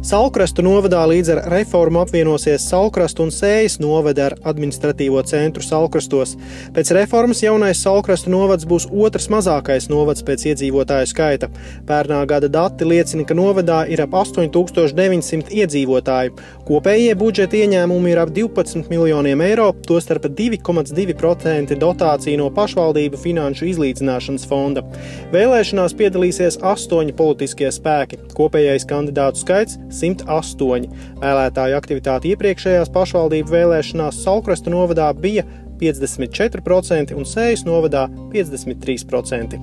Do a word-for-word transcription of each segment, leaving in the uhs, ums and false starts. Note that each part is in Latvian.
Saulkrastu novadā līdz ar reformu apvienosies Saulkrastu un Sējas novada ar administratīvo centru Saulkrastos. Pēc reformas jaunais Saulkrastu novads būs otrs mazākais novads pēc iedzīvotāju skaita. Pērnā gada dati liecina, ka novadā ir ap astoņi tūkstoši deviņi simti iedzīvotāju. Kopējie budžeta ieņēmumi ir ap divpadsmit miljoniem eiro, tostarp divi komats divi procenti dotācija no pašvaldību finanšu izlīdzināšanas fonda. Vēlēšanās piedalīsies astoņi politiskie spēki. Kopējais kandidātu skaits simt astoņi. Vēlētāju aktivitāte iepriekšējās pašvaldību vēlēšanās Saulkrastu novadā bija piecdesmit četri procenti un Sējas novadā piecdesmit trīs procenti.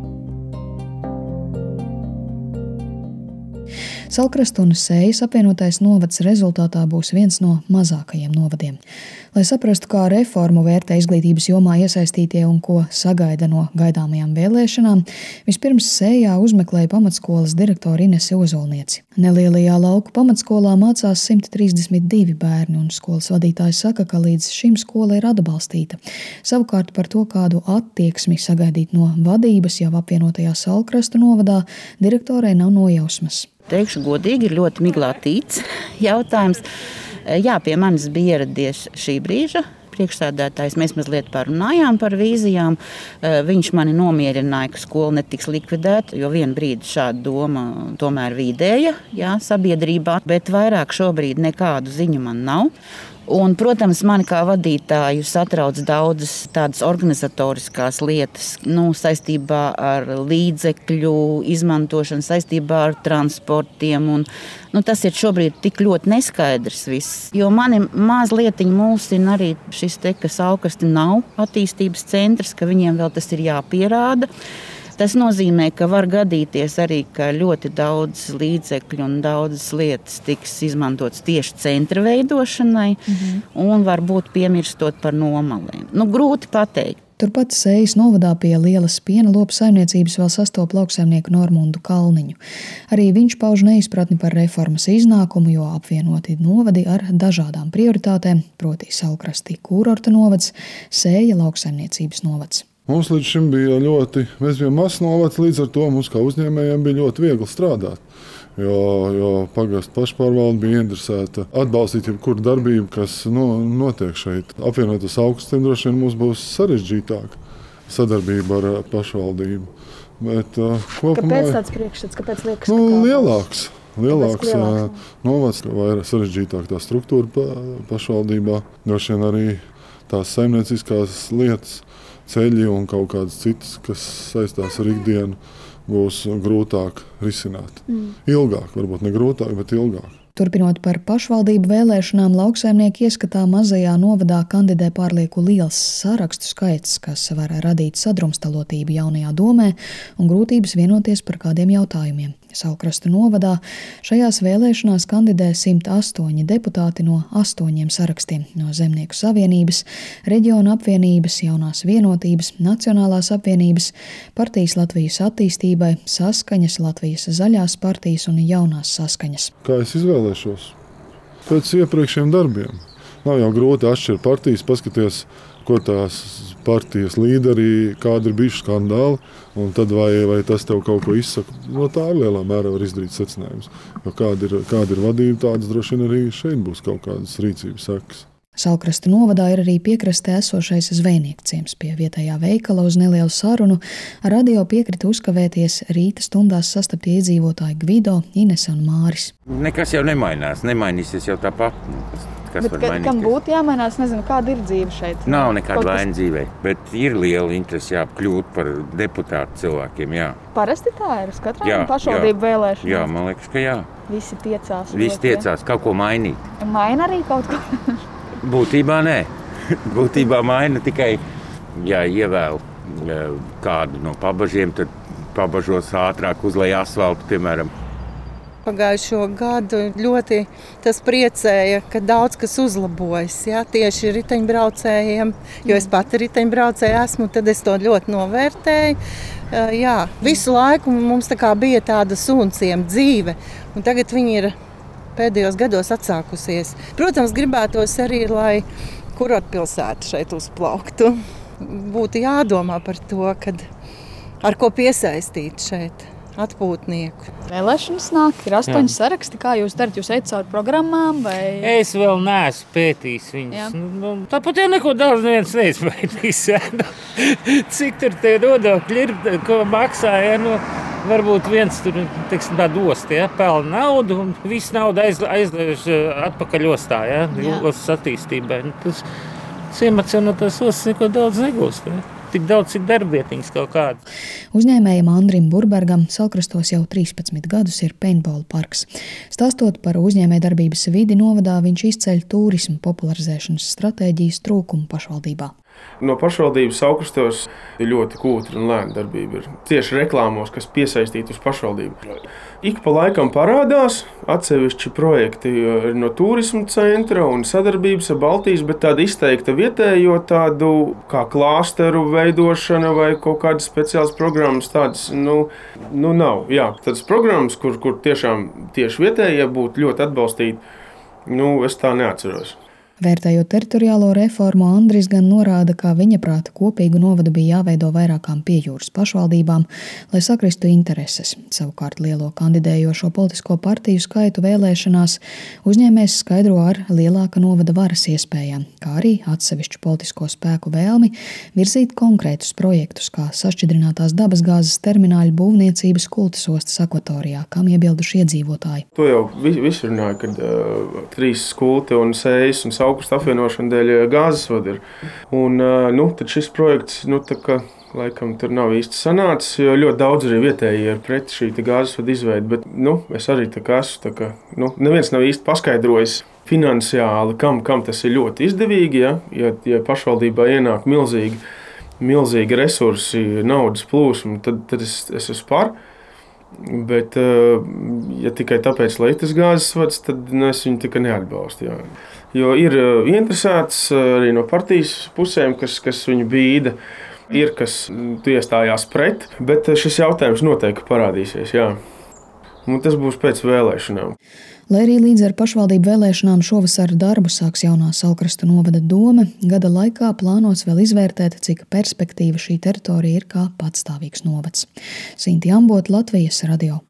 Saulkrastu un Sējas apvienotais novads rezultātā būs viens no mazākajiem novadiem. Lai saprastu, kā reformu vērtē izglītības jomā iesaistītie un ko sagaida no gaidāmajām vēlēšanām, vispirms Sējā uzmeklēja pamatskolas direktori Inese Ozolnieci. Nelielajā lauku pamatskolā mācās simt trīsdesmit divi bērni, un skolas vadītājs saka, ka līdz šim skola ir atbalstīta. Savukārt par to, kādu attieksmi sagaidīt no vadības jau apvienotajā Saulkrastu novadā, direktorei nav nojausmas. Teikšu godīgi, ir ļoti miglātīts jautājums. Jā, pie manis bija ieradies šī brīža priekšsēdētājs. Mēs mazliet parunājām par vīzijām. Viņš mani nomierināja, ka skola netiks likvidēta, jo vienu brīdi šāda doma tomēr vīdēja, jā, sabiedrībā, bet vairāk šobrīd nekādu ziņu man nav. Un, protams, mani kā vadītāju satrauc daudzas tādas organizatoriskās lietas, nu, saistībā ar līdzekļu izmantošanu, saistībā ar transportiem. Un, nu, tas ir šobrīd tik ļoti neskaidrs viss. Jo mani mazlietiņi mulsina arī šis te, ka Saulkrasti nav attīstības centrs, ka viņiem vēl tas ir jāpierāda. Tas nozīmē, ka var gadīties arī, ka ļoti daudz līdzekļu un daudzas lietas tiks izmantotas tieši centra veidošanai, mhm. un varbūt piemirstot par nomalēm. Nu, grūti pateikt. Turpat Sējas novadā pie lielas piena lopu saimniecības vēl sastop lauksaimnieku Normundu Kalniņu. Arī viņš pauž neizpratni par reformas iznākumu, jo apvienoti novadi ar dažādām prioritātēm, proti Saulkrasti kurorta novads, Sēja lauksaimniecības novads. Mums līdz šim bija ļoti, mēs bijām mazs novads, līdz ar to mums kā uzņēmējiem bija ļoti viegli strādāt. Jo, jo pagastu pašpārvalde bija interesēta atbalstīt jebkuru darbību, kas no, notiek šeit. Apvienotas augstiem droši vien mums būs sarežģītāk sadarbība ar pašvaldību. Bet, uh, kopumā, kāpēc tāds priekšstats? Kāpēc liekas, nu, ka lielāks. Lielāks, lielāks novads, vairāk sarežģītāk tā struktūra pa, pašvaldībā. Droši vien arī tās saimnieciskās lietas, ceļi un kaut kādas citas, kas saistās ar ikdienu, būs grūtāk risināt. Mm. Ilgāk, varbūt ne grūtāk, bet ilgāk. Turpinot par pašvaldību vēlēšanām, lauksaimnieki ieskatā mazajā novadā kandidē pārlieku liels sarakstu skaits, kas var radīt sadrumstalotību jaunajā domē un grūtības vienoties par kādiem jautājumiem. Saulkrastu novadā šajās vēlēšanās kandidē simt astoņi deputāti no astoņiem sarakstiem – no Zemnieku savienības, Reģiona apvienības, Jaunās vienotības, Nacionālās apvienības, Partijas Latvijas attīstībai, Saskaņas, Latvijas zaļās partijas un Jaunās saskaņas. Kā es izvēlēšos? Pēc iepriekšējiem darbiem. Nav jau grūti atšķirt partijas, paskaties, ko tās partijas līderi, kādi ir bijuši skandāli, un tad vai, vai tas tev kaut ko izsaka. No tā arī lielā mērā var izdarīt secinājumus. Jo kāda ir, kāda ir vadība, tādas droši vien arī šeit būs kaut kādas rīcības sekas. Saulkrastu novadā ir arī piekrastē esošais zvejnieku ciems. Pie vietējā veikala uz nelielu sarunu ar radio piekrita uzkavēties rīta stundās sastaptie iedzīvotāji Gvido, Inese un Māris. Nekas jau nemainās, nemainīsies jau tāpat. Kas bet, ka, kam būtu jāmainās, nezinu, kāda ir dzīve šeit? Nav nekāda kas... vaina dzīvē, bet ir liela interese jākļūt par deputātu cilvēkiem, jā. Parasti tā ir uz katrām jā, pašvaldību vēlēšanām? Jā, man liekas, ka jā. Visi tiecās. Visi tiecās kaut ko mainīt. Maina arī kaut ko? Būtībā nē. Būtībā maina tikai, ja ievēl kādu no pabažiem, tad pabažos ātrāk uzlej asfaltu, piemēram. Pagājušo gadu ļoti tas priecēja, ka daudz kas uzlabojas, ja, tieši riteņbraucējiem, jo es pati riteņbraucēja esmu, tad es to ļoti novērtēju. Jā, visu laiku mums tā kā bija tāda sunciem dzīve, un tagad viņi ir pēdējos gados atsākusies. Protams, gribētos arī, lai kurortpilsēta šeit uzplauktu. Būtu jādomā par to, kad ar ko piesaistīt šeit atpūtnieku. Vēlēšanas nāk, ir astoņi saraksti. Kā jūs darat? Jūs ejat cauri programmām? Vai... Es vēl neesmu pētījis viņus. Nu, nu, tāpat jau neko daudz neviens neizpētīs. Ja? Nu, cik tur tie nodokļi ir, ko maksā? Ja? Nu, varbūt viens tur, teiksim, tā dost, ja? Pelna naudu un visu naudu aiz, aizliež atpakaļ ostā, ja? Ostas attīstībai. Nu, tas ciemats jau no tās ostas neko daudz negūst. Ja? Tik daudz, cik darbietiņas kaut kāda. Uzņēmējam Andrim Burbergam Salkrastos jau trīspadsmit gadus ir paintball parks. Stāstot par uzņēmējdarbības vidi novadā, viņš izceļ turismu popularizēšanas stratēģijas trūkumu pašvaldībā. No pašvaldības Salkrastos ir ļoti kūtra un lēna darbība. Ir tieši reklāmos, kas piesaistīti uz pašvaldību. Ik pa laikam parādās atsevišķi projekti no turisma centra un sadarbības ar Baltijas, bet tāda izteikta vietējo tādu kā klāsteru veidošana vai kaut kādas speciālas programmas tādas, nu, nu nav. Jā, tādas programmas, kur, kur tiešām tieši vietējie būtu ļoti atbalstīti, nu, es tā neatceros. Vērtējot teritoriālo reformu, Andris gan norāda, ka viņa prāta kopīgu novadu bija jāveido vairākām piejūras pašvaldībām, lai sakristu intereses. Savukārt lielo kandidējošo politisko partiju skaitu vēlēšanās uzņēmējs skaidro ar lielāka novada varas iespējām, kā arī atsevišķu politisko spēku vēlmi virzīt konkrētus projektus, kā sašķidrinātās dabasgāzes termināļu būvniecības Kultas ostas akvatorijā, kam iebilduši iedzīvotāji. To jau visi runāja, kad uh, trīs Kulti un Sejas un Salkrastu apvienošana dēļ gāzes vada ir. Un, nu, tad šis projekts, nu, tā kā, laikam, tur nav īsti sanācis, jo ļoti daudz arī vietēji ir pret šī gāzes vada izveidi, bet, nu, es arī tā kā esmu, tā kā, nu, neviens nav īsti paskaidrojis finansiāli, kam, kam tas ir ļoti izdevīgi, ja, ja, ja pašvaldībā ienāk milzīgi, milzīgi resursi, naudas plūsma, tad, tad es, es esmu par. Bet, ja tikai tāpēc, lai tas gāzes vads, tad nu, es viņu tikai neatbalstu. Jā. Jo ir interesēts arī no partijas pusēm, kas, kas viņu bīda, ir kas iestājās pret, bet šis jautājums noteikti parādīsies. Jā. Un tas būs pēc vēlēšanām. Lai arī līdz ar pašvaldību vēlēšanām šovasar darbu sāks jaunā Salkrastu novada dome, gada laikā plānots vēl izvērtēt, cik perspektīva šī teritorija ir kā patstāvīgs novads. Sinti Ambota, Latvijas radio.